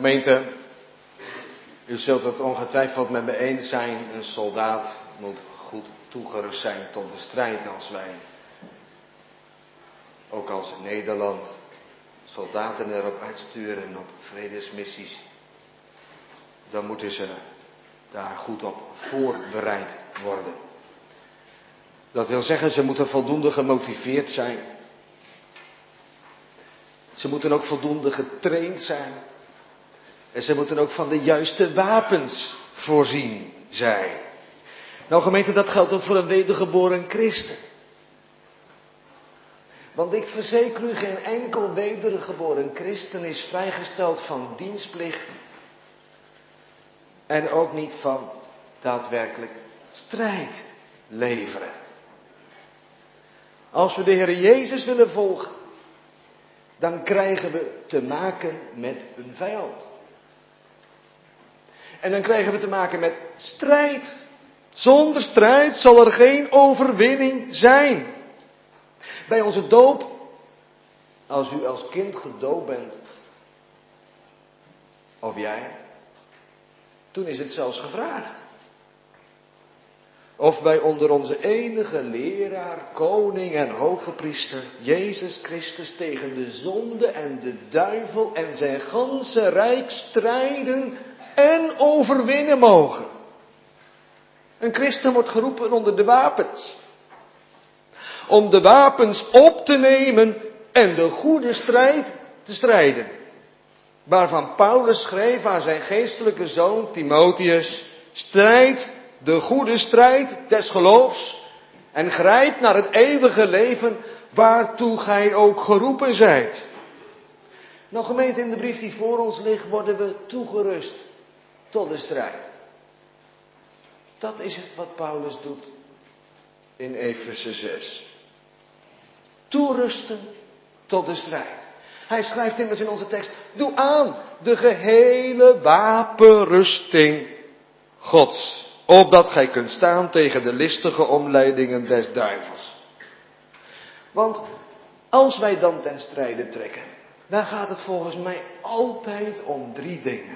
Gemeente, u zult het ongetwijfeld met me eens zijn, een soldaat moet goed toegerust zijn tot de strijd. Als wij, ook als Nederland, soldaten erop uitsturen op vredesmissies, dan moeten ze daar goed op voorbereid worden. Dat wil zeggen, ze moeten voldoende gemotiveerd zijn. Ze moeten ook voldoende getraind zijn. En ze moeten ook van de juiste wapens voorzien zijn. Nou gemeente, dat geldt ook voor een wedergeboren christen. Want ik verzeker u, geen enkel wedergeboren christen is vrijgesteld van dienstplicht. En ook niet van daadwerkelijk strijd leveren. Als we de Heer Jezus willen volgen, dan krijgen we te maken met een vijand. En dan krijgen we te maken met strijd. Zonder strijd zal er geen overwinning zijn. Bij onze doop, als u als kind gedoopt bent, of jij, toen is het zelfs gevraagd. Of wij onder onze enige leraar, koning en hoge priester, Jezus Christus, tegen de zonde en de duivel en zijn ganse rijk strijden en overwinnen mogen. Een christen wordt geroepen onder de wapens. Om de wapens op te nemen en de goede strijd te strijden. Waarvan Paulus schreef aan zijn geestelijke zoon Timotheus: strijd de goede strijd des geloofs en grijp naar het eeuwige leven waartoe gij ook geroepen zijt. Nou gemeente, in de brief die voor ons ligt worden we toegerust tot de strijd. Dat is het wat Paulus doet in Efeze 6. Toerusten tot de strijd. Hij schrijft immers in onze tekst: doe aan de gehele wapenrusting Gods, opdat gij kunt staan tegen de listige omleidingen des duivels. Want als wij dan ten strijde trekken, dan gaat het volgens mij altijd om 3 dingen.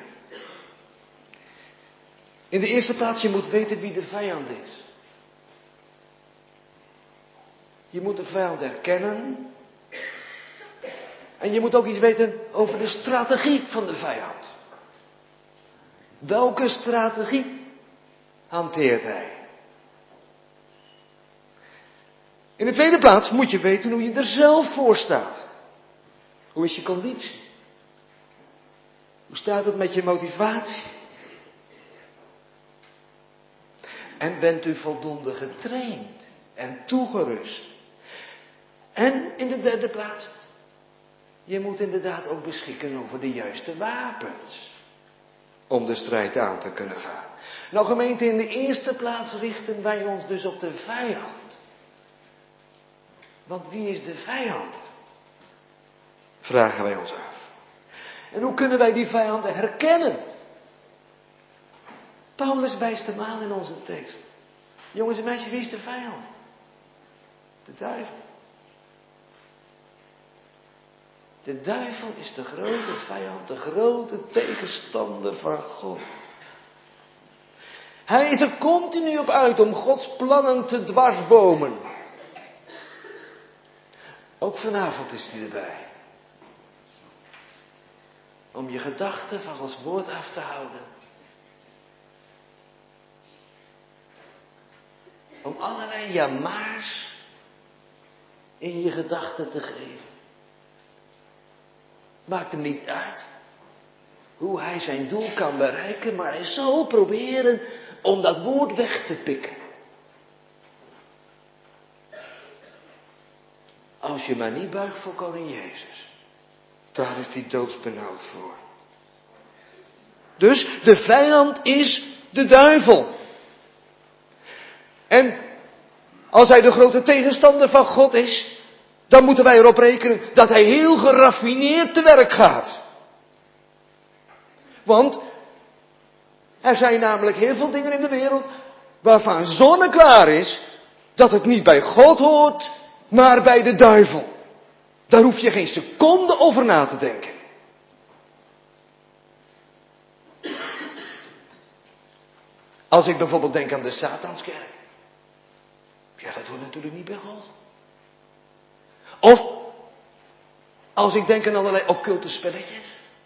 In de eerste plaats, je moet weten wie de vijand is. Je moet de vijand herkennen. En je moet ook iets weten over de strategie van de vijand. Welke strategie hanteert hij? In de tweede plaats moet je weten hoe je er zelf voor staat. Hoe is je conditie? Hoe staat het met je motivatie? En bent u voldoende getraind en toegerust? En in de derde plaats, je moet inderdaad ook beschikken over de juiste wapens. Om de strijd aan te kunnen gaan. Nou gemeente, in de eerste plaats richten wij ons dus op de vijand. Want wie is de vijand? Vragen wij ons af. En hoe kunnen wij die vijand herkennen? Paulus wijst hem aan in onze tekst. Jongens en meisjes, wie is de vijand? De duivel. De duivel is de grote vijand, de grote tegenstander van God. Hij is er continu op uit om Gods plannen te dwarsbomen. Ook vanavond is hij erbij. Om je gedachten van Gods woord af te houden. Om allerlei jamaars in je gedachten te geven. Maakt hem niet uit hoe hij zijn doel kan bereiken, maar hij zal proberen om dat woord weg te pikken. Als je maar niet buigt voor koning Jezus, daar is hij doodsbenauwd voor. Dus de vijand is de duivel. En als hij de grote tegenstander van God is, dan moeten wij erop rekenen dat hij heel geraffineerd te werk gaat. Want er zijn namelijk heel veel dingen in de wereld waarvan zonneklaar is dat het niet bij God hoort, maar bij de duivel. Daar hoef je geen seconde over na te denken. Als ik bijvoorbeeld denk aan de Satanskerk. Ja, dat hoort natuurlijk niet bij God. Of als ik denk aan allerlei occulte spelletjes.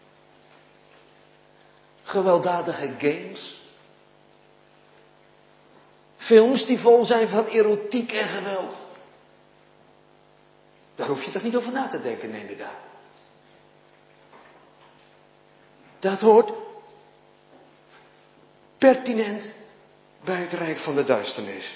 Gewelddadige games. Films die vol zijn van erotiek en geweld. Daar hoef je toch niet over na te denken, neem ik aan. Dat hoort pertinent bij het rijk van de duisternis.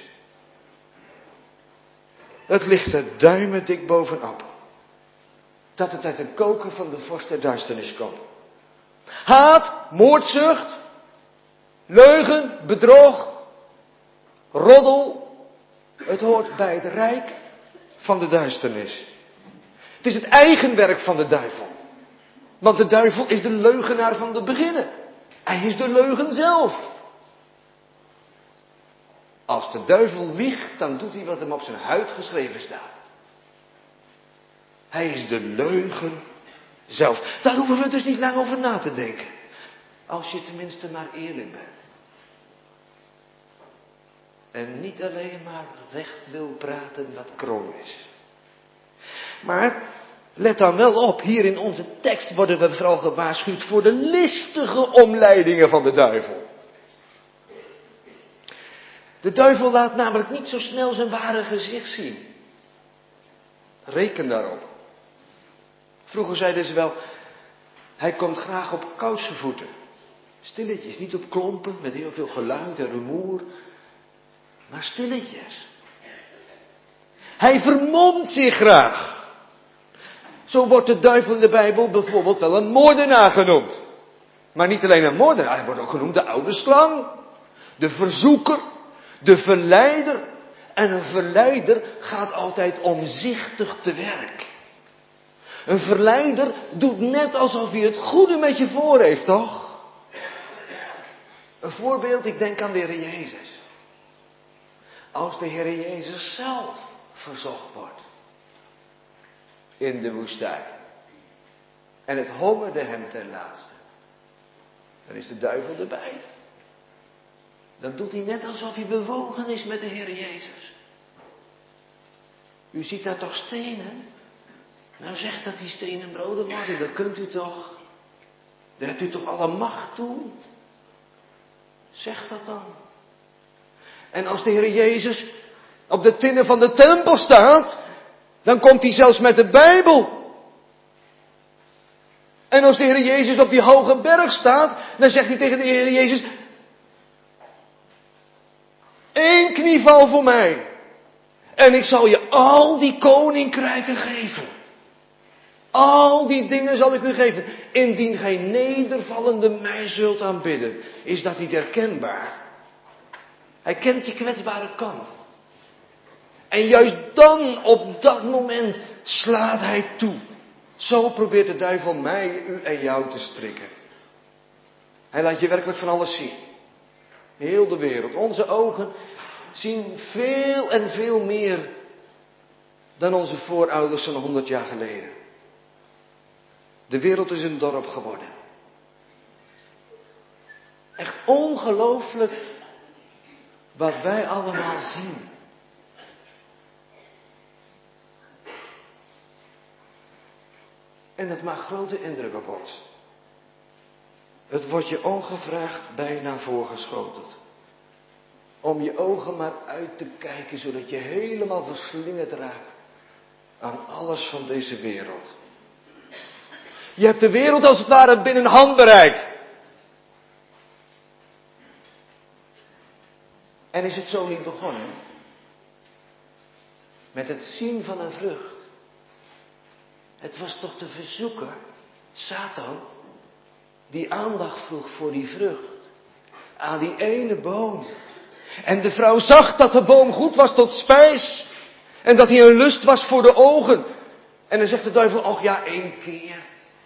Het ligt er duimendik bovenop. Dat het uit de koker van de vorst der duisternis komt. Haat, moordzucht, leugen, bedrog, roddel. Het hoort bij het rijk van de duisternis. Het is het eigenwerk van de duivel. Want de duivel is de leugenaar van de beginnen. Hij is de leugen zelf. Als de duivel liegt, dan doet hij wat hem op zijn huid geschreven staat. Hij is de leugen zelf. Daar hoeven we dus niet lang over na te denken. Als je tenminste maar eerlijk bent. En niet alleen maar recht wil praten wat krom is. Maar let dan wel op, hier in onze tekst worden we vooral gewaarschuwd voor de listige omleidingen van de duivel. De duivel laat namelijk niet zo snel zijn ware gezicht zien. Reken daarop. Vroeger zeiden ze wel, hij komt graag op kousenvoeten. Stilletjes, niet op klompen met heel veel geluid en rumoer, maar stilletjes. Hij vermomt zich graag. Zo wordt de duivel in de Bijbel bijvoorbeeld wel een moordenaar genoemd. Maar niet alleen een moordenaar, hij wordt ook genoemd de oude slang, de verzoeker, de verleider. En een verleider gaat altijd omzichtig te werk. Een verleider doet net alsof hij het goede met je voor heeft, toch? Een voorbeeld, ik denk aan de Heer Jezus. Als de Heer Jezus zelf verzocht wordt in de woestijn. En het hongerde hem ten laatste. Dan is de duivel erbij. Dan doet hij net alsof hij bewogen is met de Heer Jezus. U ziet daar toch stenen? Nou zeg dat die stenen broden worden, dat kunt u toch? Daar hebt u toch alle macht toe? Zeg dat dan. En als de Heer Jezus op de tinnen van de tempel staat, dan komt hij zelfs met de Bijbel. En als de Heer Jezus op die hoge berg staat, dan zegt hij tegen de Heer Jezus, 1 knieval voor mij. En ik zal je al die koninkrijken geven. Al die dingen zal ik u geven. Indien gij nedervallende mij zult aanbidden. Is dat niet herkenbaar? Hij kent je kwetsbare kant. En juist dan, op dat moment, slaat hij toe. Zo probeert de duivel mij, u en jou te strikken. Hij laat je werkelijk van alles zien. Heel de wereld. Onze ogen zien veel en veel meer dan onze voorouders zo'n 100 jaar geleden. De wereld is een dorp geworden. Echt ongelooflijk wat wij allemaal zien. En het maakt grote indruk op ons. Het wordt je ongevraagd bijna voorgeschoteld. Om je ogen maar uit te kijken, zodat je helemaal verslingerd raakt aan alles van deze wereld. Je hebt de wereld als het ware binnen handbereik. En is het zo niet begonnen? Met het zien van een vrucht. Het was toch de verzoeker, Satan, die aandacht vroeg voor die vrucht. Aan die ene boom. En de vrouw zag dat de boom goed was tot spijs. En dat hij een lust was voor de ogen. En dan zegt de duivel, och ja, 1 keer.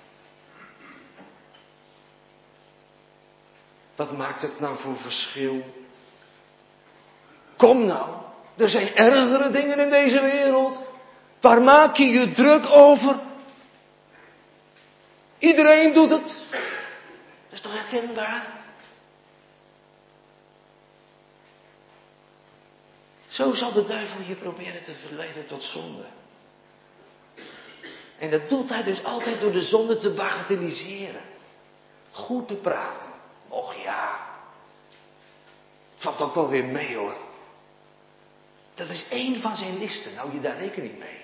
Wat maakt het nou voor verschil? Kom nou, er zijn ergere dingen in deze wereld. Waar maak je je druk over? Iedereen doet het. Dat is toch herkenbaar? Zo zal de duivel je proberen te verleiden tot zonde. En dat doet hij dus altijd door de zonde te bagatelliseren. Goed te praten. Och ja. Valt ook wel weer mee hoor. Dat is één van zijn listen. Hou je daar rekening mee.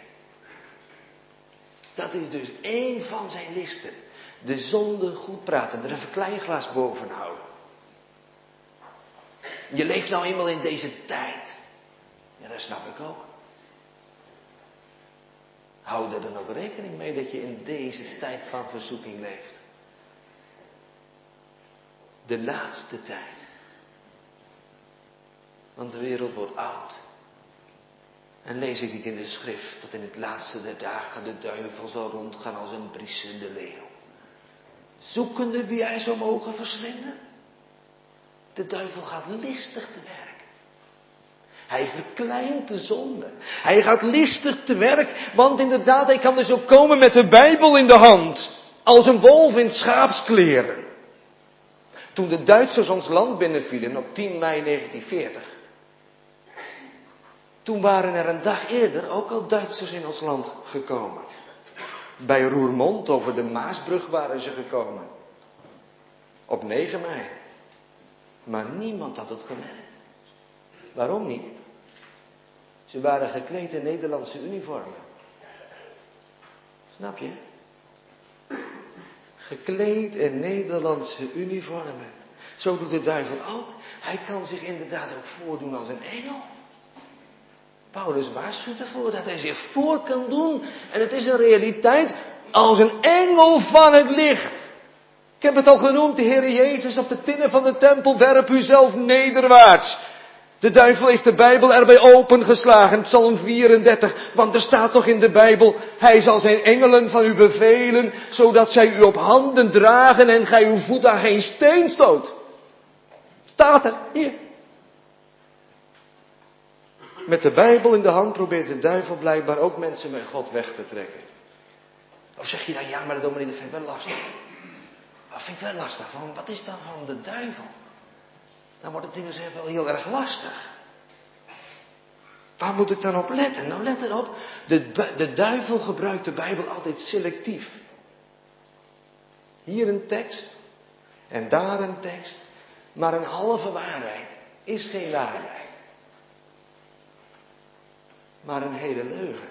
Dat is dus één van zijn listen. De zonde goed praten. Er een verkleinglas boven houden. Je leeft nou eenmaal in deze tijd. Ja, dat snap ik ook. Hou er dan ook rekening mee dat je in deze tijd van verzoeking leeft. De laatste tijd. Want de wereld wordt oud. En lees ik niet in de schrift dat in het laatste der dagen de duivel zal rondgaan als een briesende leeuw. Zoekende wie hij zou mogen verslinden. De duivel gaat listig te werk. Hij verkleint de zonde. Hij gaat listig te werk, want inderdaad, hij kan dus ook komen met de Bijbel in de hand. Als een wolf in schaapskleren. Toen de Duitsers ons land binnenvielen op 10 mei 1940. Toen waren er een dag eerder ook al Duitsers in ons land gekomen. Bij Roermond over de Maasbrug waren ze gekomen. Op 9 mei. Maar niemand had het gemerkt. Waarom niet? Ze waren gekleed in Nederlandse uniformen. Snap je? Gekleed in Nederlandse uniformen. Zo doet de duivel ook. Hij kan zich inderdaad ook voordoen als een engel. Paulus waarschuwt ervoor dat hij zich voor kan doen. En het is een realiteit als een engel van het licht. Ik heb het al genoemd, de Heer Jezus op de tinnen van de tempel, werp u zelf nederwaarts. De duivel heeft de Bijbel erbij opengeslagen, Psalm 34, want er staat toch in de Bijbel, hij zal zijn engelen van u bevelen, zodat zij u op handen dragen en gij uw voet aan geen steen stoot. Staat er, hier. Met de Bijbel in de hand probeert de duivel blijkbaar ook mensen met God weg te trekken. Of zeg je dan, ja, maar dat vind ik wel lastig. Wat vind ik wel lastig? Wat is dan van de duivel? Dan wordt het immers wel heel erg lastig. Waar moet ik dan op letten? Nou, let erop. De duivel gebruikt de Bijbel altijd selectief. Hier een tekst. En daar een tekst. Maar een halve waarheid is geen waarheid. Maar een hele leugen.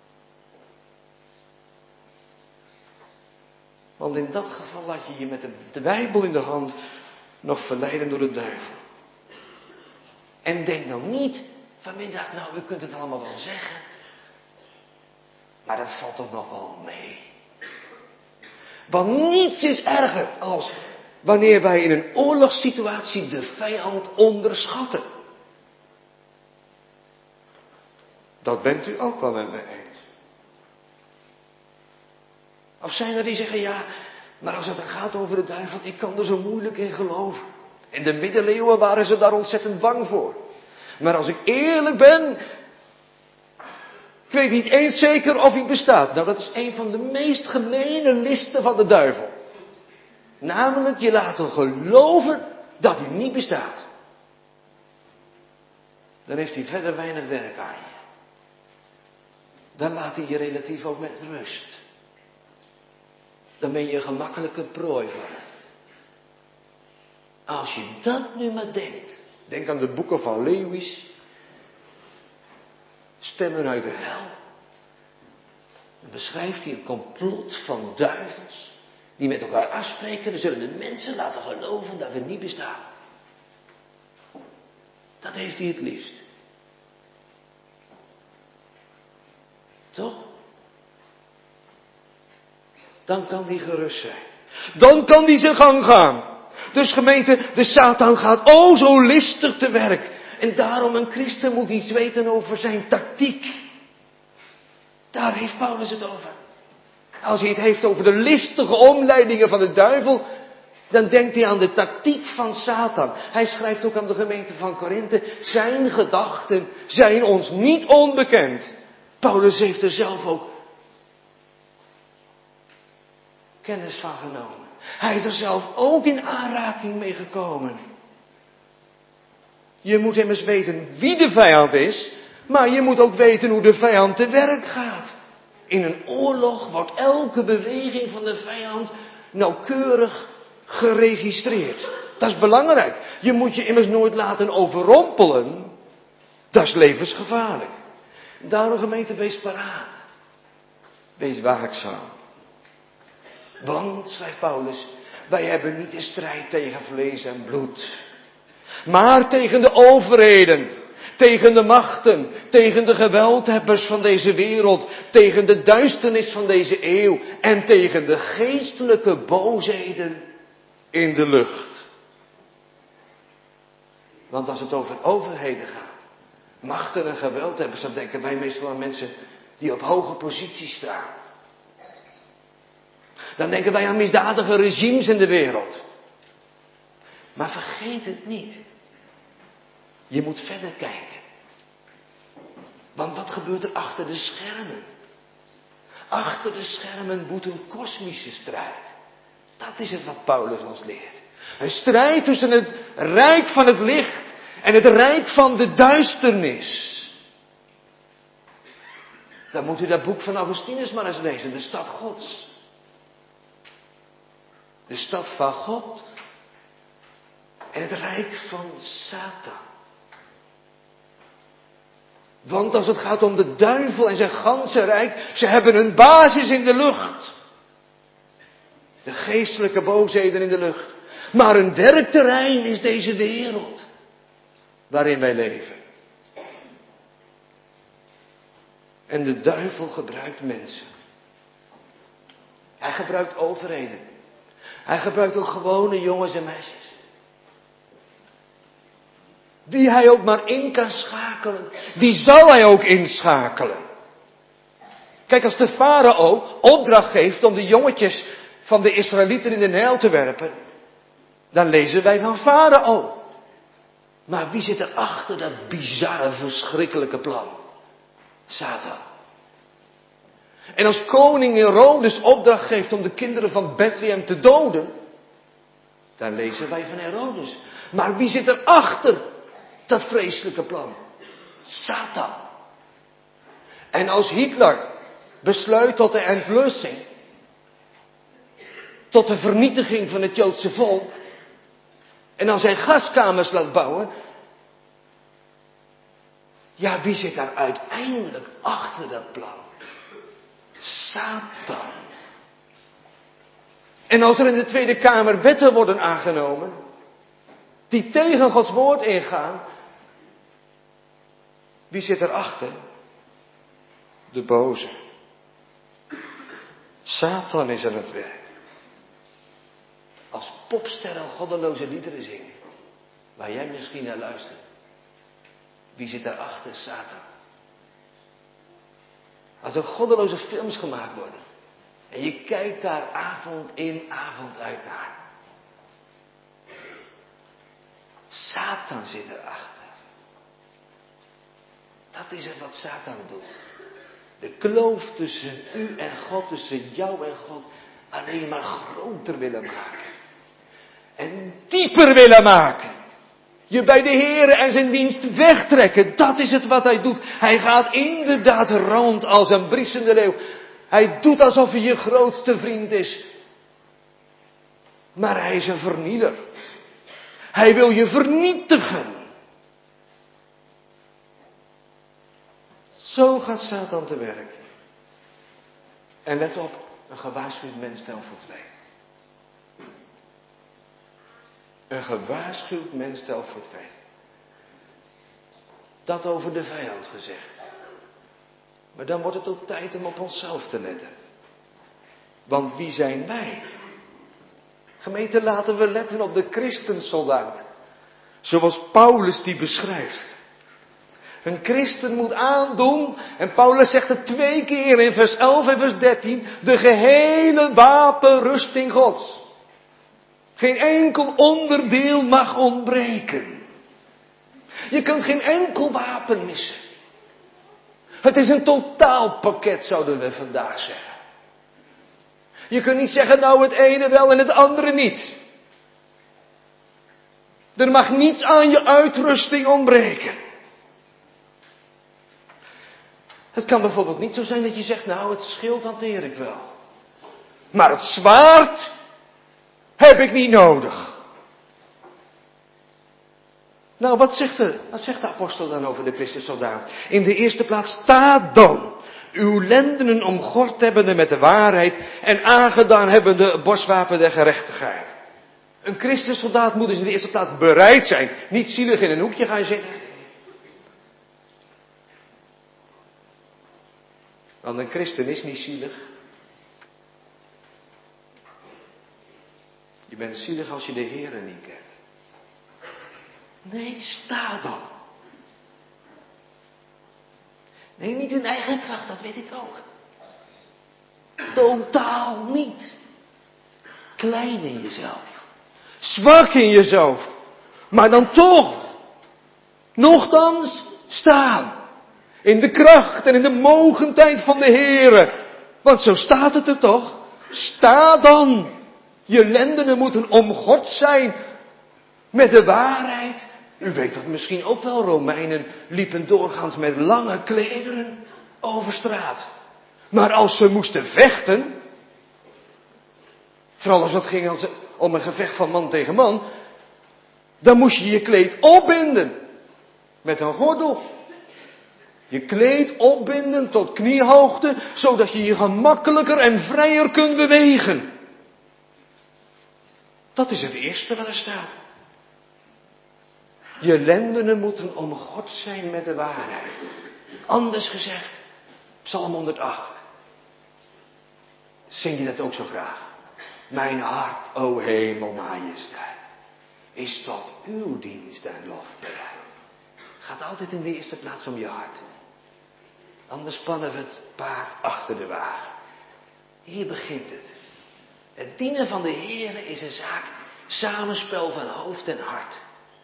Want in dat geval laat je je met de Bijbel in de hand nog verleiden door de duivel. En denk nou niet vanmiddag, nou u kunt het allemaal wel zeggen. Maar dat valt toch nog wel mee. Want niets is erger als wanneer wij in een oorlogssituatie de vijand onderschatten. Dat bent u ook wel met me eens. Of zijn er die zeggen, ja, maar als het dan gaat over de duivel, ik kan er zo moeilijk in geloven. In de middeleeuwen waren ze daar ontzettend bang voor. Maar als ik eerlijk ben, ik weet niet eens zeker of hij bestaat. Nou, dat is een van de meest gemene listen van de duivel. Namelijk, je laten geloven dat hij niet bestaat. Dan heeft hij verder weinig werk aan je. Dan laat hij je relatief ook met rust. Dan ben je een gemakkelijke prooi voor hem. Als je dat nu maar denkt. Denk aan de boeken van Lewis. Stemmen uit de hel. Dan beschrijft hij een complot van duivels. Die met elkaar afspreken. We zullen de mensen laten geloven dat we niet bestaan. Dat heeft hij het liefst. Toch? Dan kan hij gerust zijn. Dan kan hij zijn gang gaan. Dus gemeente, de Satan gaat zo listig te werk. En daarom een christen moet iets weten over zijn tactiek. Daar heeft Paulus het over. Als hij het heeft over de listige omleidingen van de duivel, dan denkt hij aan de tactiek van Satan. Hij schrijft ook aan de gemeente van Korinthe, zijn gedachten zijn ons niet onbekend. Paulus heeft er zelf ook kennis van genomen. Hij is er zelf ook in aanraking mee gekomen. Je moet immers weten wie de vijand is, maar je moet ook weten hoe de vijand te werk gaat. In een oorlog wordt elke beweging van de vijand nauwkeurig geregistreerd. Dat is belangrijk. Je moet je immers nooit laten overrompelen. Dat is levensgevaarlijk. Daarom, gemeente, wees paraat. Wees waakzaam. Want, schrijft Paulus, wij hebben niet de strijd tegen vlees en bloed, maar tegen de overheden, tegen de machten, tegen de geweldhebbers van deze wereld, tegen de duisternis van deze eeuw en tegen de geestelijke boosheden in de lucht. Want als het over overheden gaat, machten en geweldhebbers, dan denken wij meestal aan mensen die op hoge posities staan. Dan denken wij aan misdadige regimes in de wereld. Maar vergeet het niet. Je moet verder kijken. Want wat gebeurt er achter de schermen? Achter de schermen woedt een kosmische strijd. Dat is het wat Paulus ons leert. Een strijd tussen het rijk van het licht en het rijk van de duisternis. Dan moet u dat boek van Augustinus maar eens lezen, de stad Gods. De stad van God en het rijk van Satan. Want als het gaat om de duivel en zijn ganse rijk, ze hebben een basis in de lucht. De geestelijke boosheden in de lucht. Maar een werkterrein is deze wereld waarin wij leven. En de duivel gebruikt mensen. Hij gebruikt overheden. Hij gebruikt ook gewone jongens en meisjes. Die hij ook maar in kan schakelen, die zal hij ook inschakelen. Kijk, als de farao opdracht geeft om de jongetjes van de Israëlieten in de Nijl te werpen, dan lezen wij van farao. Maar wie zit er achter dat bizarre, verschrikkelijke plan? Satan. En als koning Herodes opdracht geeft om de kinderen van Bethlehem te doden, dan lezen wij van Herodes. Maar wie zit er achter dat vreselijke plan? Satan. En als Hitler besluit tot de entlussing, tot de vernietiging van het Joodse volk, en als hij gaskamers laat bouwen, ja, wie zit daar uiteindelijk achter dat plan? Satan. En als er in de Tweede Kamer wetten worden aangenomen, die tegen Gods woord ingaan, wie zit erachter? De boze. Satan is aan het werk. Als popsterren goddeloze liederen zingen, waar jij misschien naar luistert. Wie zit daarachter? Satan. Als er goddeloze films gemaakt worden. En je kijkt daar avond in, avond uit naar. Satan zit erachter. Dat is het wat Satan doet. De kloof tussen u en God, tussen jou en God, alleen maar groter willen maken. En dieper willen maken. Je bij de Heere en zijn dienst wegtrekken. Dat is het wat hij doet. Hij gaat inderdaad rond als een briesende leeuw. Hij doet alsof hij je grootste vriend is. Maar hij is een vernieler. Hij wil je vernietigen. Zo gaat Satan te werk. En let op, een gewaarschuwd mens telt voor twee. Een gewaarschuwd mens telt voor twee. Dat over de vijand gezegd. Maar dan wordt het ook tijd om op onszelf te letten. Want wie zijn wij? Gemeente, laten we letten op de christensoldaat. Zoals Paulus die beschrijft. Een christen moet aandoen, en Paulus zegt het 2 keer in vers 11 en vers 13, de gehele wapenrusting Gods. Geen enkel onderdeel mag ontbreken. Je kunt geen enkel wapen missen. Het is een totaalpakket, zouden we vandaag zeggen. Je kunt niet zeggen, nou het ene wel en het andere niet. Er mag niets aan je uitrusting ontbreken. Het kan bijvoorbeeld niet zo zijn dat je zegt, nou, het schild hanteer ik wel. Maar het zwaard heb ik niet nodig. Nou, wat zegt de apostel dan over de Christussoldaat? In de eerste plaats, sta dan, uw lendenen omgord hebbende met de waarheid en aangedaan hebbende het borstwapen der gerechtigheid. Een Christussoldaat moet dus in de eerste plaats bereid zijn, niet zielig in een hoekje gaan zitten. Want een christen is niet zielig. Je bent zielig als je de Heere niet kent. Nee, sta dan. Nee, niet in eigen kracht, dat weet ik ook. Totaal niet. Klein in jezelf. Zwak in jezelf. Maar dan toch. Nochtans staan. In de kracht en in de mogendheid van de Heere. Want zo staat het er toch. Sta dan. Je lendenen moeten omgord zijn met de waarheid. U weet dat misschien ook wel, Romeinen liepen doorgaans met lange klederen over straat. Maar als ze moesten vechten, vooral als het ging om een gevecht van man tegen man, dan moest je je kleed opbinden met een gordel. Je kleed opbinden tot kniehoogte, zodat je je gemakkelijker en vrijer kunt bewegen. Dat is het eerste wat er staat. Je lendenen moeten omgord zijn met de waarheid. Anders gezegd, Psalm 108. Zing je dat ook zo graag? Mijn hart, o hemel, majesteit, is tot uw dienst en lof bereid. Gaat altijd in de eerste plaats om je hart. Anders spannen we het paard achter de wagen. Hier begint het. Het dienen van de Heere is een zaak, samenspel van hoofd en hart.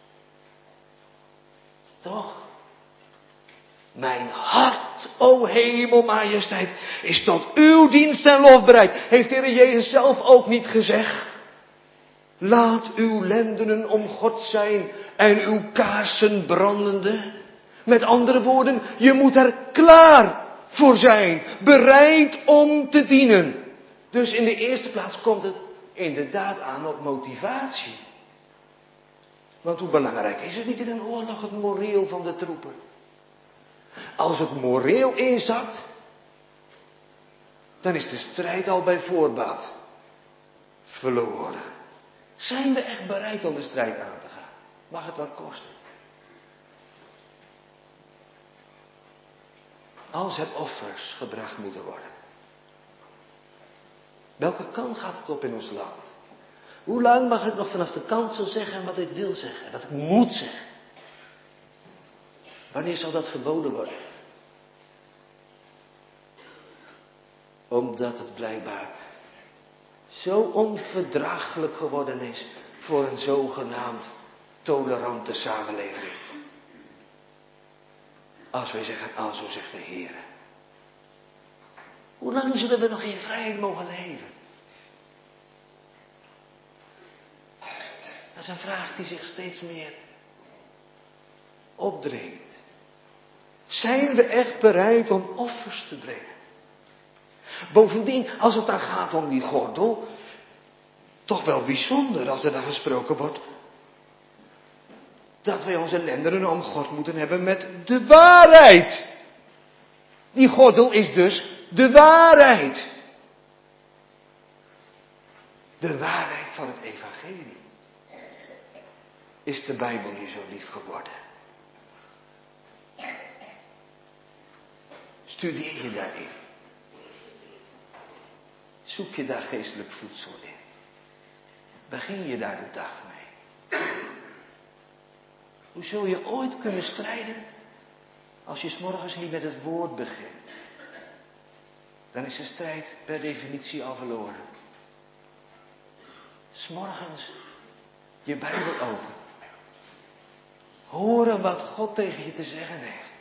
Toch? Mijn hart, o hemel, majesteit, is tot uw dienst en lof bereid. Heeft de Heer Jezus zelf ook niet gezegd? Laat uw lendenen omgord zijn en uw kaarsen brandende. Met andere woorden, je moet er klaar voor zijn. Bereid om te dienen. Dus in de eerste plaats komt het inderdaad aan op motivatie. Want hoe belangrijk is het niet in een oorlog, het moreel van de troepen? Als het moreel inzakt, dan is de strijd al bij voorbaat verloren. Zijn we echt bereid om de strijd aan te gaan? Mag het wat kosten? Als er offers gebracht moeten worden. Welke kant gaat het op in ons land? Hoe lang mag ik nog vanaf de kansel zeggen wat ik wil zeggen, wat ik moet zeggen? Wanneer zal dat verboden worden? Omdat het blijkbaar zo onverdraaglijk geworden is voor een zogenaamd tolerante samenleving. Als wij zeggen, zo zegt de Heer. Hoe lang zullen we nog in vrijheid mogen leven? Dat is een vraag die zich steeds meer opdringt. Zijn we echt bereid om offers te brengen? Bovendien, als het dan gaat om die gordel, toch wel bijzonder als er dan gesproken wordt dat wij onze lendenen omgord moeten hebben met de waarheid. Die gordel is dus de waarheid. De waarheid van het evangelie. Is de Bijbel je zo lief geworden? Studeer je daarin? Zoek je daar geestelijk voedsel in? Begin je daar de dag mee? Hoe zul je ooit kunnen strijden als je 's morgens niet met het woord begint? Dan is de strijd per definitie al verloren. 's Morgens je Bijbel open. Horen wat God tegen je te zeggen heeft.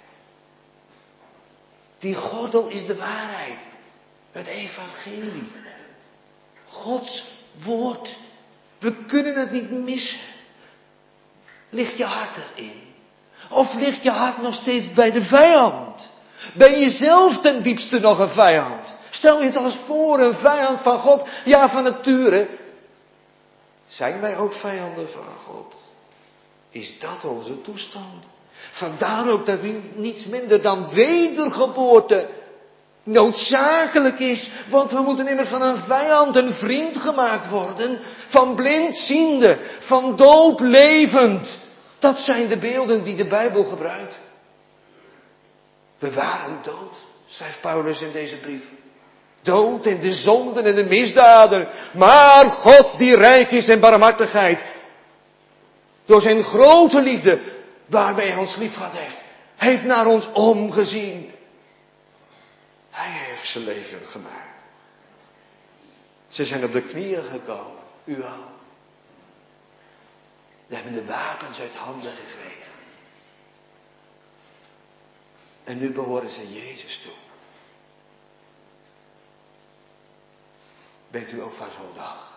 Die gordel is de waarheid. Het evangelie. Gods woord. We kunnen het niet missen. Ligt je hart erin? Of ligt je hart nog steeds bij de vijand? Ben je zelf ten diepste nog een vijand? Stel je toch eens voor, een vijand van God. Ja, van nature. Zijn wij ook vijanden van God? Is dat onze toestand? Vandaar ook dat niets minder dan wedergeboorte noodzakelijk is. Want we moeten immers van een vijand een vriend gemaakt worden. Van blind ziende, van dood levend. Dat zijn de beelden die de Bijbel gebruikt. We waren dood, schrijft Paulus in deze brief. Dood in de zonden en de misdaden. Maar God die rijk is in barmhartigheid. Door zijn grote liefde, waarmee hij ons lief gehad heeft naar ons omgezien. Hij heeft zijn leven gemaakt. Ze zijn op de knieën gekomen, u al. We hebben de wapens uit handen gekregen. En nu behoren ze Jezus toe. Weet u ook van zo'n dag?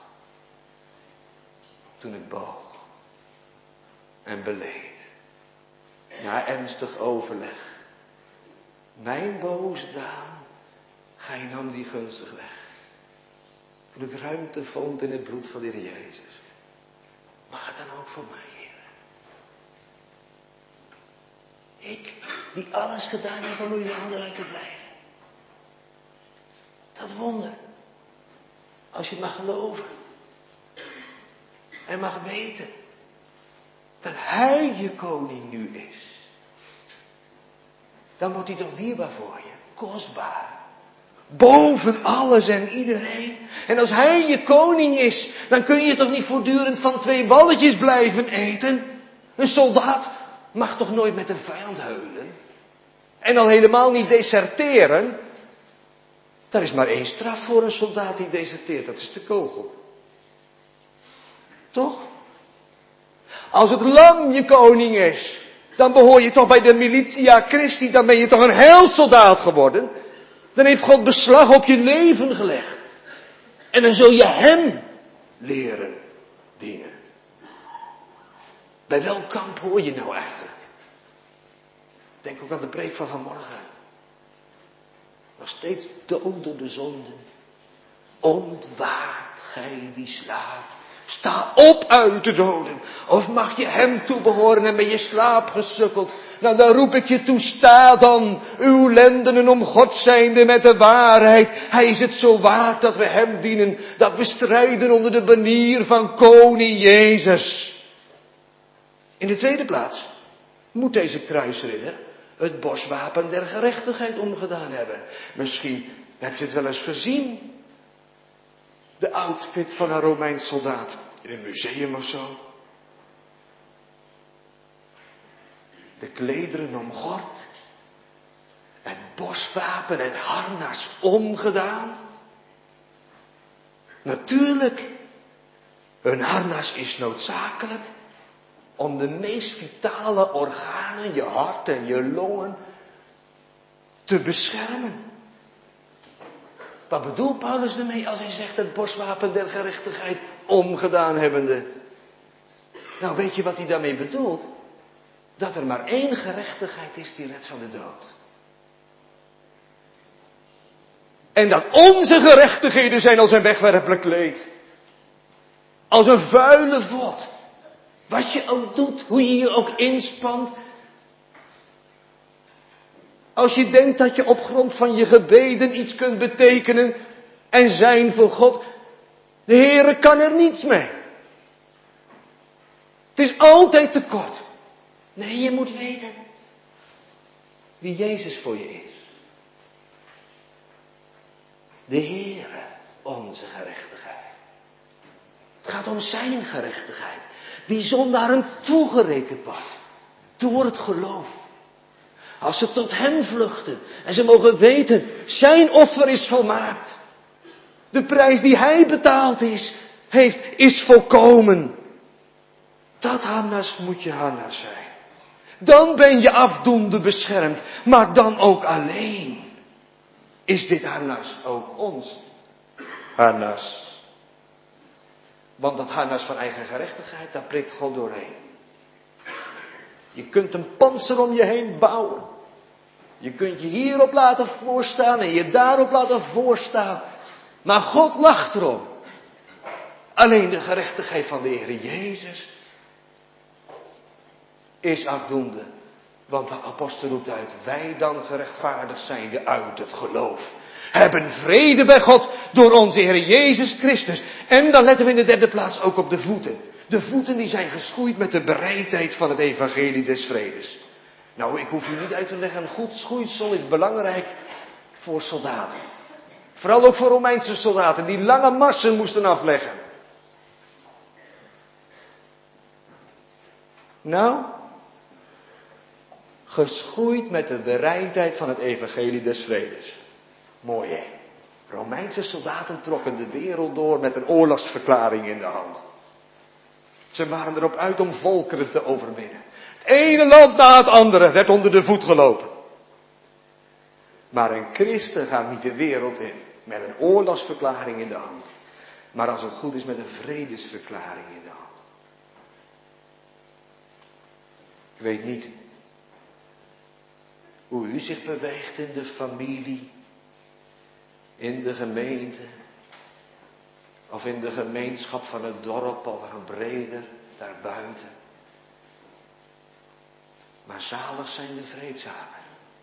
Toen ik boog en beleed, na ernstig overleg, mijn boze daad, gij nam die gunstig weg. Toen ik ruimte vond in het bloed van de Heer Jezus. Mag het dan ook voor mij, Heer? Ik, die alles gedaan heb om uw handen uit te blijven. Dat wonder. Als je mag geloven. En mag weten. Dat Hij je koning nu is. Dan wordt hij toch dierbaar voor je. Kostbaar. Boven alles en iedereen. En als Hij je koning is, dan kun je toch niet voortdurend van 2 balletjes blijven eten? Een soldaat mag toch nooit met een vijand huilen? En al helemaal niet deserteren? Daar is maar 1 straf voor een soldaat die deserteert, dat is de kogel. Toch? Als het lam je koning is, dan behoor je toch bij de militia Christi, dan ben je toch een heilsoldaat geworden? Dan heeft God beslag op je leven gelegd. En dan zul je Hem leren dienen. Bij welk kamp hoor je nou eigenlijk? Denk ook aan de preek van vanmorgen. Nog steeds doden de zonden. Ontwaakt gij die slaapt. Sta op uit de doden. Of mag je Hem toebehoren en ben je slaap gesukkeld. Nou, dan roep ik je toe, sta dan, uw lendenen om God zijnde met de waarheid. Hij is het zo waard dat we Hem dienen, dat we strijden onder de banier van koning Jezus. In de tweede plaats moet deze kruisridder het borstwapen der gerechtigheid omgedaan hebben. Misschien heb je het wel eens gezien. De outfit van een Romeins soldaat in een museum of zo. De klederen omgord. Het borstwapen en harnas omgedaan. Natuurlijk, een harnas is noodzakelijk om de meest vitale organen, je hart en je longen, te beschermen. Wat bedoelt Paulus ermee als hij zegt het borstwapen der gerechtigheid omgedaan hebbende? Nou, weet je wat hij daarmee bedoelt? Dat er maar 1 gerechtigheid is die redt van de dood. En dat onze gerechtigheden zijn als een wegwerpelijk kleed. Als een vuile vod. Wat je ook doet, hoe je je ook inspant. Als je denkt dat je op grond van je gebeden iets kunt betekenen en zijn voor God. De Heere kan er niets mee. Het is altijd tekort. Nee, je moet weten wie Jezus voor je is. De Heere, onze gerechtigheid. Het gaat om zijn gerechtigheid. Die zondaren toegerekend wordt. Door het geloof. Als ze tot Hem vluchten. En ze mogen weten. Zijn offer is volmaakt. De prijs die Hij betaald heeft is volkomen. Dat harnas moet je harnas zijn. Dan ben je afdoende beschermd. Maar dan ook alleen. Is dit harnas ook ons harnas. Want dat harnas van eigen gerechtigheid, daar prikt God doorheen. Je kunt een pantser om je heen bouwen. Je kunt je hierop laten voorstaan en je daarop laten voorstaan. Maar God lacht erom. Alleen de gerechtigheid van de Heer Jezus is afdoende. Want de apostel roept uit, wij dan gerechtvaardigd zijnde uit het geloof. Hebben vrede bij God door onze Heer Jezus Christus. En dan letten we in de derde plaats ook op de voeten. De voeten die zijn geschoeid met de bereidheid van het evangelie des vredes. Nou, ik hoef u niet uit te leggen, een goed schoeisel is belangrijk voor soldaten. Vooral ook voor Romeinse soldaten die lange marsen moesten afleggen. Nou, geschoeid met de bereidheid van het evangelie des vredes. Mooi hè. Romeinse soldaten trokken de wereld door met een oorlogsverklaring in de hand. Ze waren erop uit om volkeren te overwinnen. Het ene land na het andere werd onder de voet gelopen. Maar een christen gaat niet de wereld in met een oorlogsverklaring in de hand. Maar als het goed is met een vredesverklaring in de hand. Ik weet niet hoe u zich beweegt in de familie, in de gemeente, of in de gemeenschap van het dorp of breder, daarbuiten. Maar zalig zijn de vreedzamen,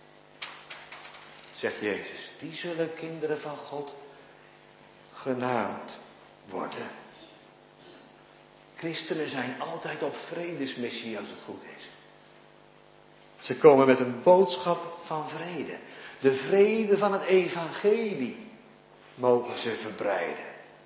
zegt Jezus. Die zullen kinderen van God genaamd worden. Christenen zijn altijd op vredesmissie als het goed is. Ze komen met een boodschap van vrede. De vrede van het evangelie mogen ze verbreiden.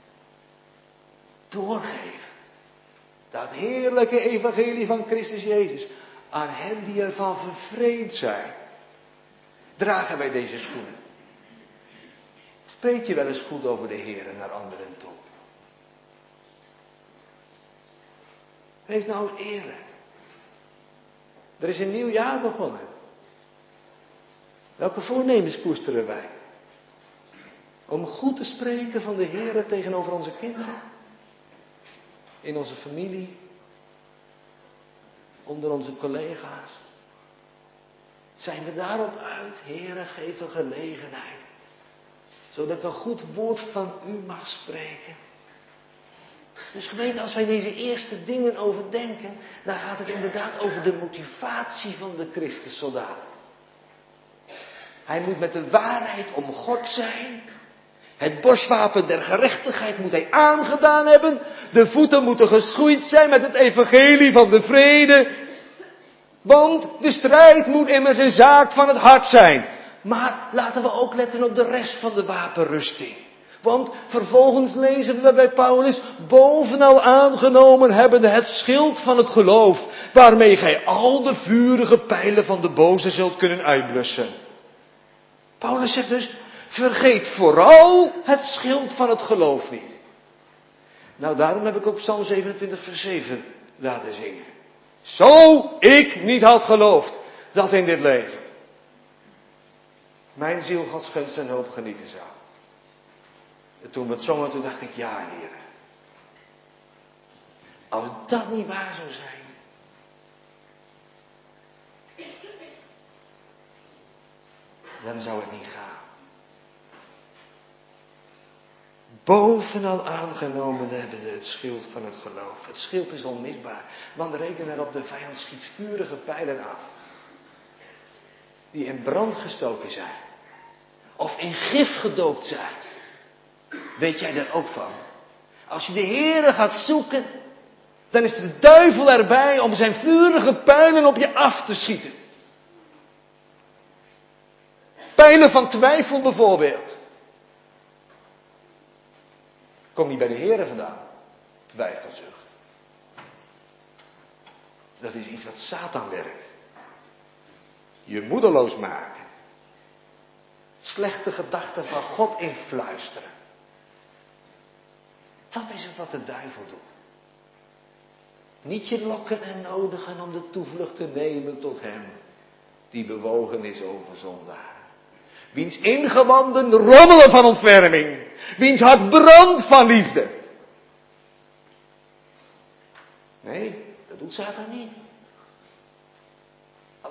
Doorgeven. Dat heerlijke evangelie van Christus Jezus. Aan hen die ervan vervreemd zijn. Dragen wij deze schoenen. Spreek je wel eens goed over de Heer naar anderen toe. Wees nou eens eerlijk. Er is een nieuw jaar begonnen. Welke voornemens koesteren wij? Om goed te spreken van de Heer tegenover onze kinderen. In onze familie. Onder onze collega's. Zijn we daarop uit? Heere, geef een gelegenheid. Zodat ik een goed woord van u mag spreken. Dus gemeente, als wij deze eerste dingen overdenken, dan gaat het inderdaad over de motivatie van de Christussoldaat. Hij moet met de waarheid omgord zijn. Het borstwapen der gerechtigheid moet hij aangedaan hebben. De voeten moeten geschoeid zijn met het evangelie van de vrede. Want de strijd moet immers een zaak van het hart zijn. Maar laten we ook letten op de rest van de wapenrusting. Want vervolgens lezen we bij Paulus, bovenal aangenomen hebbende het schild van het geloof, waarmee gij al de vurige pijlen van de boze zult kunnen uitblussen. Paulus zegt dus, vergeet vooral het schild van het geloof niet. Nou, daarom heb ik ook Psalm 27 vers 7 laten zingen. Zo ik niet had geloofd dat in dit leven mijn ziel Gods gunst en hoop genieten zou. En toen we het zongen, toen dacht ik, ja Heer. Als dat niet waar zou zijn. Dan zou het niet gaan. Bovenal aangenomen hebben we het schild van het geloof. Het schild is onmisbaar. Want reken erop, de vijand schiet vurige pijlen af. Die in brand gestoken zijn. Of in gif gedoopt zijn. Weet jij daar ook van? Als je de Heere gaat zoeken, dan is de duivel erbij om zijn vurige pijlen op je af te schieten. Pijlen van twijfel bijvoorbeeld. Kom niet bij de Heere vandaan. Twijfelzucht. Dat is iets wat Satan werkt. Je moedeloos maken. Slechte gedachten van God influisteren. Dat is het wat de duivel doet. Niet je lokken en nodigen om de toevlucht te nemen tot hem, die bewogen is over zondaren. Wiens ingewanden rommelen van ontferming. Wiens hart brandt van liefde. Nee, dat doet Satan niet.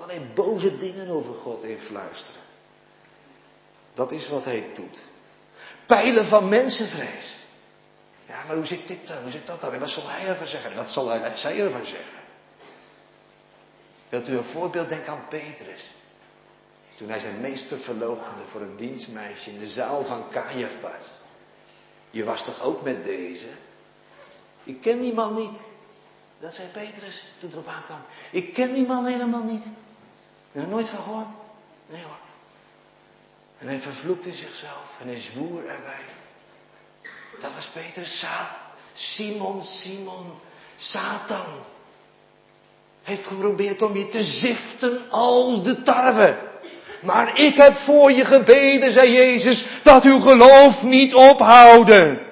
allerlei boze dingen over God influisteren. Dat is wat hij doet. Pijlen van mensenvrees. Ja, maar hoe zit dit dan? Hoe zit dat dan? En wat zal hij ervan zeggen? En wat zal zij ervan zeggen? Wilt u een voorbeeld? Denk aan Petrus. Toen hij zijn meester verloochende voor een dienstmeisje in de zaal van Caiaphas. Je was toch ook met deze? Ik ken die man niet. Dat zei Petrus toen het erop aankwam. Ik ken die man helemaal niet. Ik heb er nooit van gehoord. Nee hoor. En hij vervloekte zichzelf en hij zwoer erbij. Dat was Petrus. Simon, Satan. Heeft geprobeerd om je te ziften als de tarwe. Maar ik heb voor je gebeden, zei Jezus, dat uw geloof niet ophouden.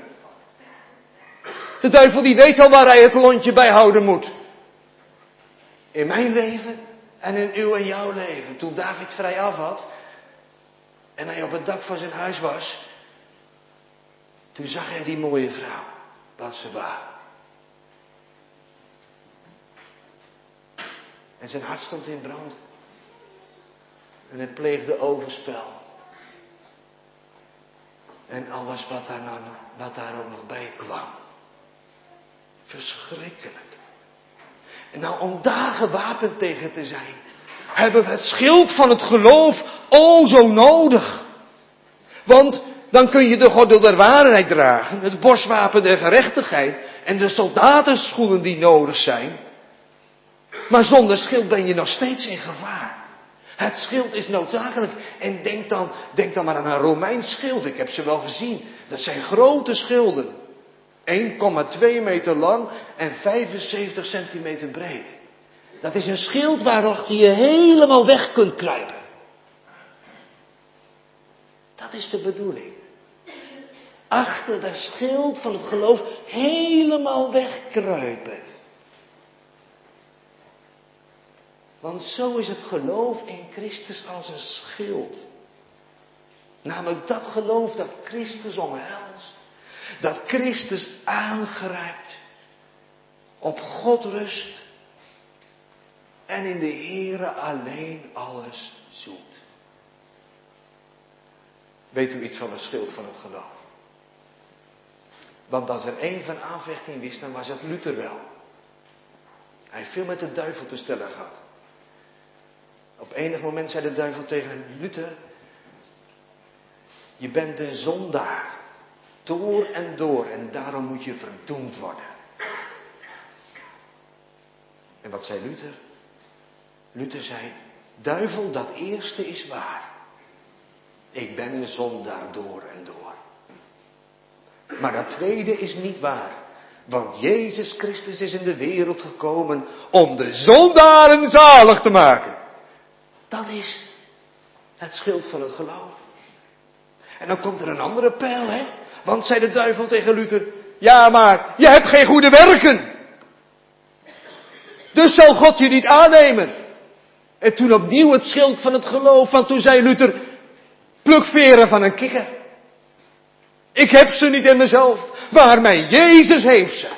De duivel die weet al waar hij het lontje bij houden moet. In mijn leven en in uw en jouw leven. Toen David vrij af had en hij op het dak van zijn huis was, toen zag hij die mooie vrouw, Batseba. En zijn hart stond in brand. En hij pleegde overspel. En alles wat daar ook nog bij kwam. Verschrikkelijk. En nou, om daar gewapend tegen te zijn, hebben we het schild van het geloof zo nodig. Want dan kun je de gordel der waarheid dragen, het borstwapen der gerechtigheid en de soldatenschoenen die nodig zijn. Maar zonder schild ben je nog steeds in gevaar. Het schild is noodzakelijk. En denk dan maar aan een Romeins schild. Ik heb ze wel gezien. Dat zijn grote schilden. 1,2 meter lang en 75 centimeter breed. Dat is een schild waarachter je helemaal weg kunt kruipen. Dat is de bedoeling. Achter dat schild van het geloof helemaal wegkruipen. Want zo is het geloof in Christus als een schild. Namelijk dat geloof dat Christus omhelst. Dat Christus aangrijpt. Op God rust. En in de Here alleen alles zoekt. Weet u iets van het schild van het geloof? Want als er één van aanvechting wist, dan was het Luther wel. Hij heeft veel met de duivel te stellen gehad. Op enig moment zei de duivel tegen Luther: je bent een zondaar. Door en daarom moet je verdoemd worden. En wat zei Luther? Luther zei: duivel, dat eerste is waar. Ik ben een zondaar door en door. Maar dat tweede is niet waar. Want Jezus Christus is in de wereld gekomen om de zondaren zalig te maken. Dat is het schild van het geloof. En dan komt er een andere pijl, hè? Want zei de duivel tegen Luther: ja, maar je hebt geen goede werken. Dus zal God je niet aannemen. En toen opnieuw het schild van het geloof. Want toen zei Luther: pluk veren van een kikker. Ik heb ze niet in mezelf, maar mijn Jezus heeft ze.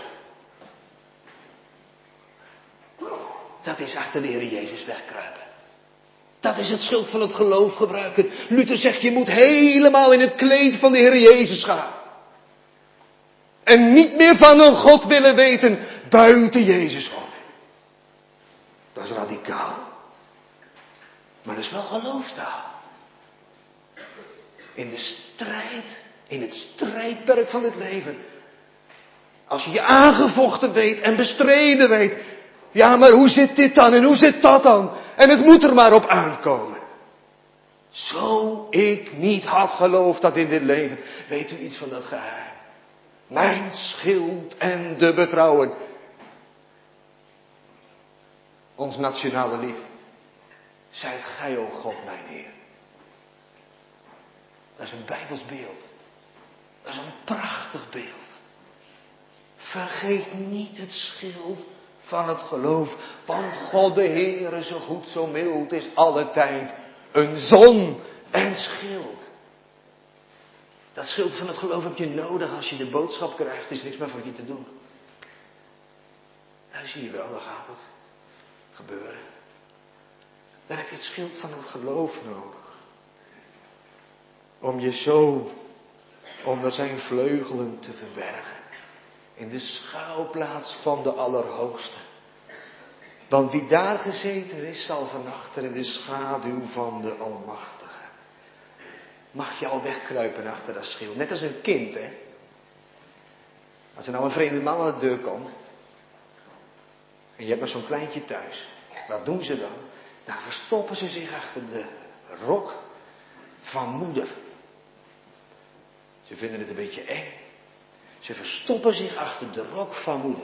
Dat is achter de Heer Jezus wegkruipen. Dat is het schild van het geloof gebruiken. Luther zegt: je moet helemaal in het kleed van de Heer Jezus gaan. En niet meer van een God willen weten buiten Jezus om. Dat is radicaal. Maar dat is wel geloofstaal. In de strijd, in het strijdperk van het leven. Als je je aangevochten weet en bestreden weet. Ja, maar hoe zit dit dan en hoe zit dat dan? En het moet er maar op aankomen. Zo ik niet had geloofd dat in dit leven. Weet u iets van dat geheim? Mijn schild en de betrouwen. Ons nationale lied. Zijt gij, o God, mijn Heer. Dat is een Bijbels beeld. Dat is een prachtig beeld. Vergeet niet het schild van het geloof. Want God de Heere, zo goed, zo mild, is alle tijd een zon en schild. Dat schild van het geloof heb je nodig als je de boodschap krijgt. Er is niks meer voor je te doen. Nou, zie je wel, dan gaat het gebeuren. Dan heb je het schild van het geloof nodig. Om je zo onder zijn vleugelen te verbergen. In de schuilplaats van de Allerhoogste. Want wie daar gezeten is, zal vernachten in de schaduw van de Almachtige. Mag je al wegkruipen achter dat schild. Net als een kind, hè. Als er nou een vreemde man aan de deur komt. En je hebt nog zo'n kleintje thuis. Wat doen ze dan? Dan verstoppen ze zich achter de rok van moeder. Ze vinden het een beetje eng. Ze verstoppen zich achter de rok van moeder.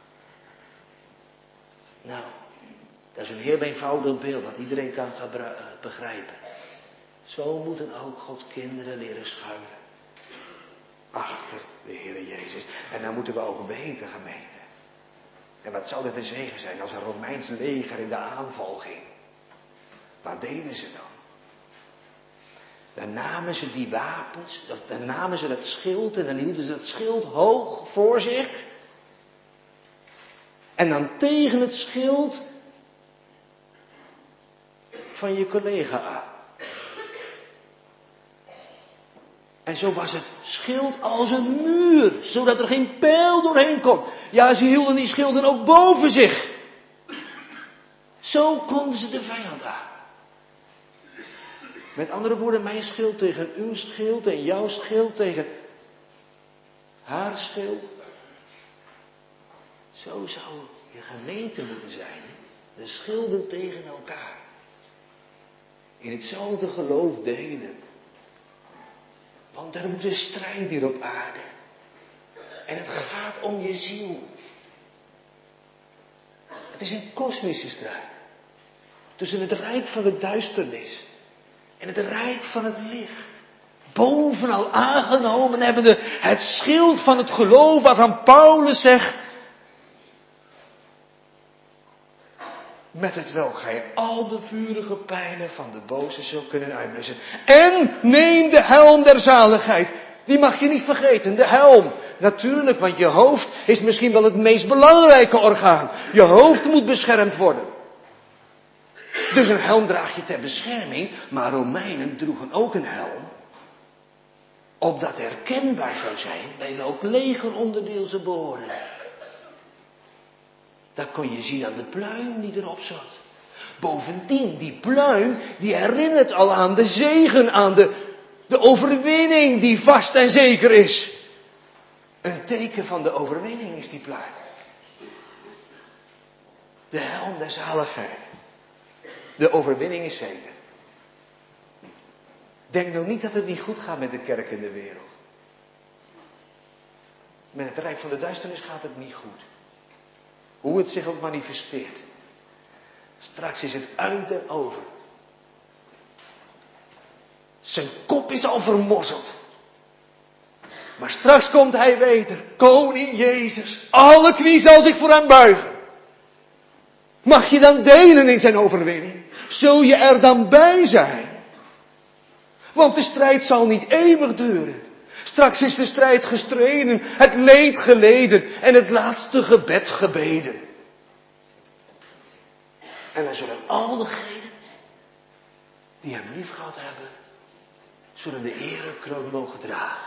Nou, dat is een heel eenvoudig beeld dat iedereen kan begrijpen. Zo moeten ook Gods kinderen leren schuilen. Achter de Heere Jezus. En dan moeten we ook weten, gemeente. En wat zou dat een zegen zijn als een Romeins leger in de aanval ging? Wat deden ze dan? Dan namen ze die wapens, dan namen ze dat schild en dan hielden ze dat schild hoog voor zich. En dan tegen het schild van je collega aan. En zo was het schild als een muur, zodat er geen pijl doorheen kon. Ja, ze hielden die schilden ook boven zich. Zo konden ze de vijand aan. Met andere woorden, mijn schild tegen uw schild en jouw schild tegen haar schild. Zo zou je gemeente moeten zijn. De schilden tegen elkaar. In hetzelfde geloof delen. Want er moet een strijd hier op aarde. En het gaat om je ziel. Het is een kosmische strijd. Tussen het rijk van de duisternis en het rijk van het licht. Bovenal aangenomen hebbende het schild van het geloof wat aan Paulus zegt. Met het welk gij al de vurige pijlen van de boze zult kunnen uitblussen. En neem de helm der zaligheid. Die mag je niet vergeten, de helm. Natuurlijk, want je hoofd is misschien wel het meest belangrijke orgaan. Je hoofd moet beschermd worden. Dus een helm draag je ter bescherming, maar Romeinen droegen ook een helm. Opdat herkenbaar zou zijn bij welk legeronderdeel ze behoren. Dat kon je zien aan de pluim die erop zat. Bovendien, die pluim, die herinnert al aan de zegen, aan de overwinning die vast en zeker is. Een teken van de overwinning is die pluim. De helm der zaligheid. De overwinning is zeker. Denk nou niet dat het niet goed gaat met de kerk in de wereld. Met het rijk van de duisternis gaat het niet goed. Hoe het zich ook manifesteert. Straks is het uit en over. Zijn kop is al vermorzeld. Maar straks komt hij weder. Koning Jezus. Alle knie zal zich voor hem buigen. Mag je dan delen in zijn overwinning? Zul je er dan bij zijn? Want de strijd zal niet eeuwig duren. Straks is de strijd gestreden, het leed geleden en het laatste gebed gebeden. En dan zullen al degenen die hem lief gehad hebben, zullen de erekroon mogen dragen.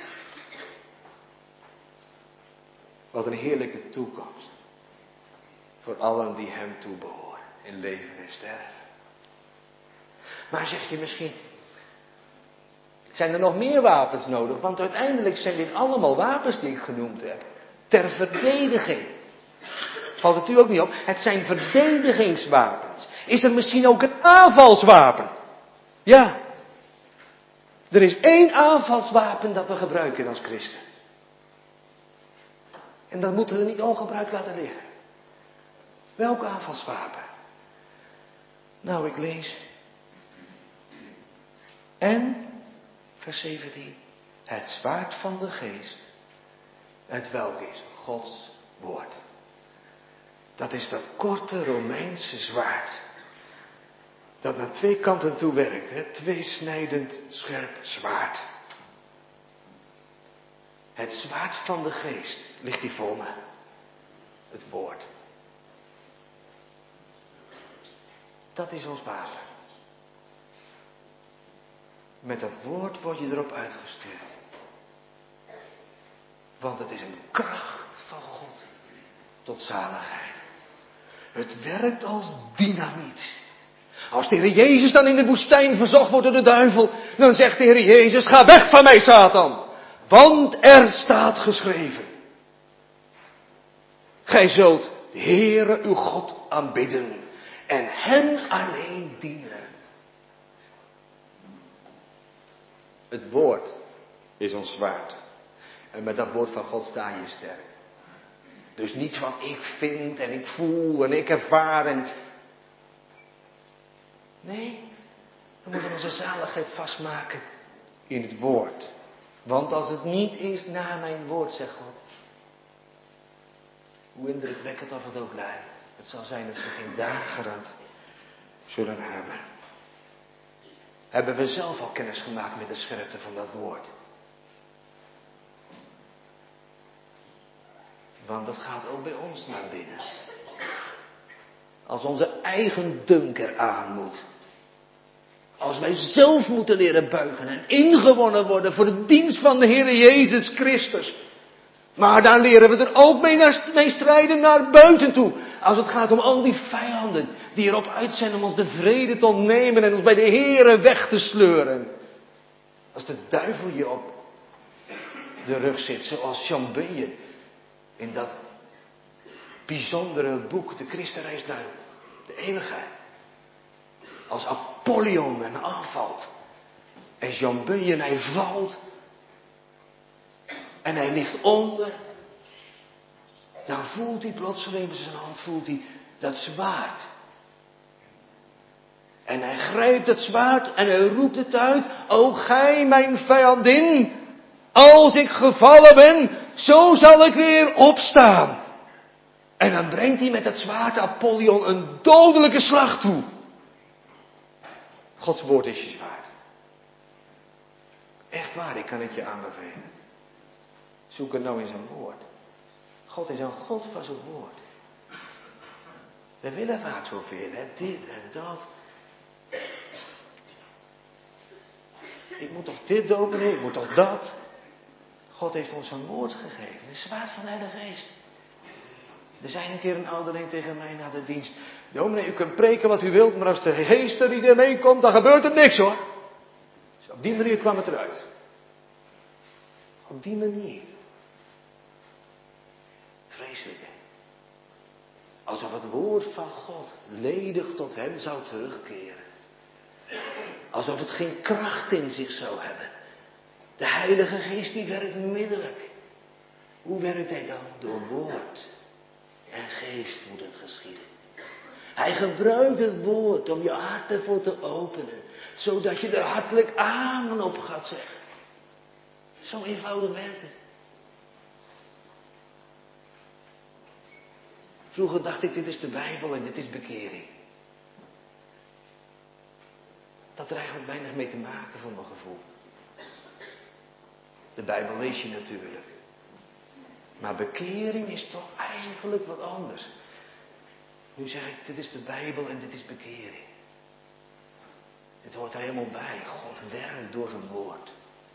Wat een heerlijke toekomst voor allen die hem toebehoren in leven en sterven. Maar zeg je misschien, zijn er nog meer wapens nodig? Want uiteindelijk zijn dit allemaal wapens die ik genoemd heb. Ter verdediging. Valt het u ook niet op? Het zijn verdedigingswapens. Is er misschien ook een aanvalswapen? Ja. Er is één aanvalswapen dat we gebruiken als christen. En dat moeten we niet ongebruikt laten liggen. Welk aanvalswapen? Nou, ik lees. En, vers 17, het zwaard van de geest, het welk is Gods woord. Dat is dat korte Romeinse zwaard. Dat naar twee kanten toe werkt. Hè? Tweesnijdend scherp zwaard. Het zwaard van de geest ligt hier voor me. Het woord. Dat is ons wapen. Met dat woord word je erop uitgestuurd. Want het is een kracht van God tot zaligheid. Het werkt als dynamiet. Als de Heer Jezus dan in de woestijn verzocht wordt door de duivel, dan zegt de Heer Jezus, ga weg van mij, Satan. Want er staat geschreven. Gij zult de Heere uw God aanbidden en hem alleen dienen. Het woord is ons zwaard. En met dat woord van God sta je sterk. Dus niet van ik vind en ik voel en ik ervaar en... Nee, we moeten onze zaligheid vastmaken in het woord. Want als het niet is naar mijn woord, zegt God. Hoe indrukwekkend of het ook lijkt. Het zal zijn dat we geen dageraad zullen hebben. Hebben we zelf al kennis gemaakt met de scherpte van dat woord? Want dat gaat ook bij ons naar binnen. Als onze eigen dunk eraan moet. Als wij zelf moeten leren buigen en ingewonnen worden voor de dienst van de Heer Jezus Christus. Maar daar leren we er ook mee strijden naar buiten toe. Als het gaat om al die vijanden die erop uit zijn om ons de vrede te ontnemen en ons bij de Heer weg te sleuren. Als de duivel je op de rug zit, zoals John Bunyan in dat bijzondere boek, de Christenreis naar de eeuwigheid. Als Apollyon hem aanvalt. En John Bunyan, hij valt. En hij ligt onder. Dan voelt hij plotseling met zijn hand, voelt hij dat zwaard. En hij grijpt het zwaard en hij roept het uit. O gij mijn vijandin, als ik gevallen ben, zo zal ik weer opstaan. En dan brengt hij met het zwaard Apollyon een dodelijke slag toe. Gods woord is je zwaard. Echt waar, ik kan het je aanbevelen. Zoek het nou in zijn woord. God is een God van zijn woord. We willen vaak zoveel, hè? Dit en dat. Ik moet toch dit dominee, ik moet toch dat. God heeft ons een woord gegeven, een zwaard van de Heilige Geest. Er zei een keer een ouderling tegen mij na de dienst. Dominee, u kunt preken wat u wilt, maar als de geest er niet in meekomt, dan gebeurt er niks hoor. Dus op die manier kwam het eruit. Op die manier. Vreselijk hè. Alsof het woord van God ledig tot hem zou terugkeren. Alsof het geen kracht in zich zou hebben. De Heilige Geest die werkt middellijk. Hoe werkt hij dan? Door woord en geest moet het geschieden. Hij gebruikt het woord om je hart ervoor te openen. Zodat je er hartelijk amen op gaat zeggen. Zo eenvoudig werkt het. Vroeger dacht ik, dit is de Bijbel en dit is bekering. Dat had er eigenlijk weinig mee te maken voor mijn gevoel. De Bijbel lees je natuurlijk. Maar bekering is toch eigenlijk wat anders. Nu zeg ik, dit is de Bijbel en dit is bekering. Het hoort er helemaal bij. God werkt door zijn woord.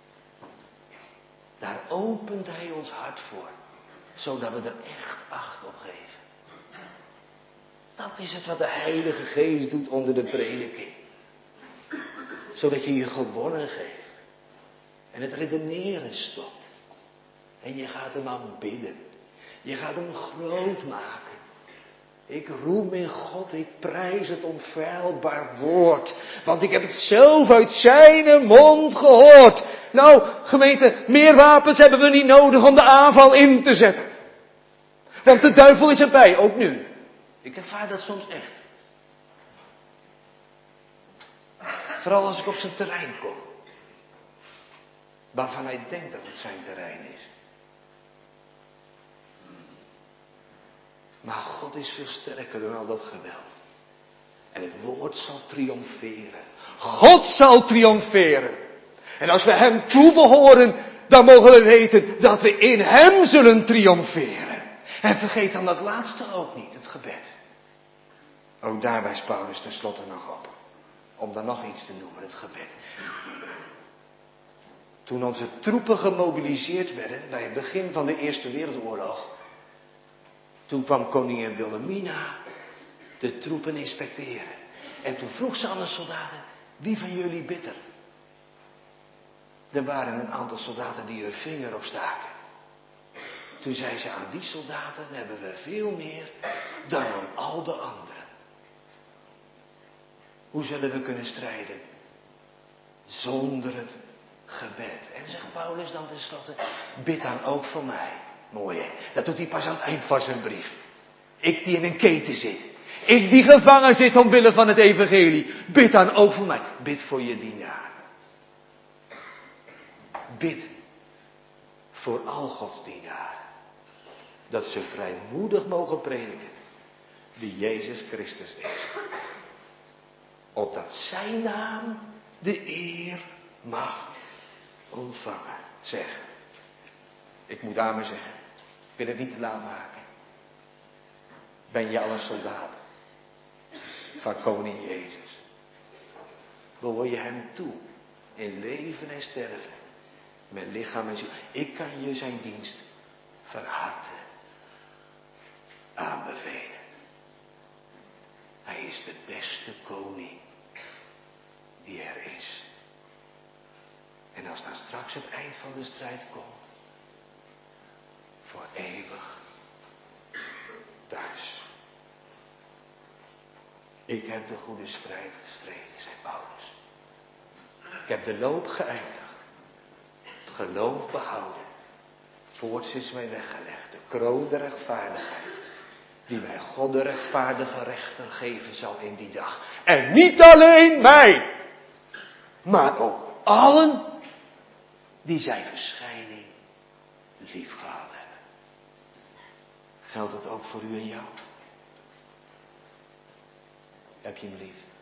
Daar opent hij ons hart voor. Zodat we er echt acht op geven. Dat is het wat de Heilige Geest doet onder de prediking. Zodat je je gewonnen geeft. En het redeneren stopt. En je gaat hem aanbidden. Je gaat hem groot maken. Ik roem in God, ik prijs het onfeilbaar woord. Want ik heb het zelf uit zijn mond gehoord. Nou, gemeente, meer wapens hebben we niet nodig om de aanval in te zetten. Want de duivel is erbij, ook nu. Ik ervaar dat soms echt. Vooral als ik op zijn terrein kom. Waarvan hij denkt dat het zijn terrein is. Maar God is veel sterker dan al dat geweld. En het woord zal triomferen. God zal triomferen. En als we hem toebehoren, dan mogen we weten dat we in hem zullen triomferen. En vergeet dan dat laatste ook niet, het gebed. Ook daar wijst Paulus tenslotte nog op. Om dan nog iets te noemen, het gebed. Toen onze troepen gemobiliseerd werden bij het begin van de Eerste Wereldoorlog. Toen kwam koningin Wilhelmina de troepen inspecteren. En toen vroeg ze aan de soldaten, wie van jullie bidt er? Er waren een aantal soldaten die hun vinger opstaken. Toen zei ze, aan die soldaten hebben we veel meer dan aan al de anderen. Hoe zullen we kunnen strijden? Zonder het gebed. En zegt Paulus dan tenslotte, bid dan ook voor mij. Mooi hè, dat doet hij pas aan het eind van zijn brief. Ik die in een keten zit. Ik die gevangen zit omwille van het evangelie. Bid dan ook voor mij. Bid voor je dienaar. Bid voor al Gods dienaren. Dat ze vrijmoedig mogen prediken wie Jezus Christus is. Opdat zijn naam de eer mag ontvangen. Zeg, ik moet aan me zeggen, ik wil het niet te laat maken. Ben je al een soldaat van koning Jezus? Behoor je hem toe in leven en sterven, met lichaam en ziel? Ik kan je zijn dienst van harte aanbevelen. Hij is de beste koning die er is. En als dan straks het eind van de strijd komt, voor eeuwig thuis. Ik heb de goede strijd gestreden, zei Paulus. Ik heb de loop geëindigd. Het geloof behouden. Voorts is mij weggelegd. De kroon der rechtvaardigheid. Die mij God de rechtvaardige rechter geven zal in die dag. En niet alleen mij. Maar ook allen die zijn verschijning lief gehad hebben. Geldt dat ook voor u en jou? Heb je hem lief?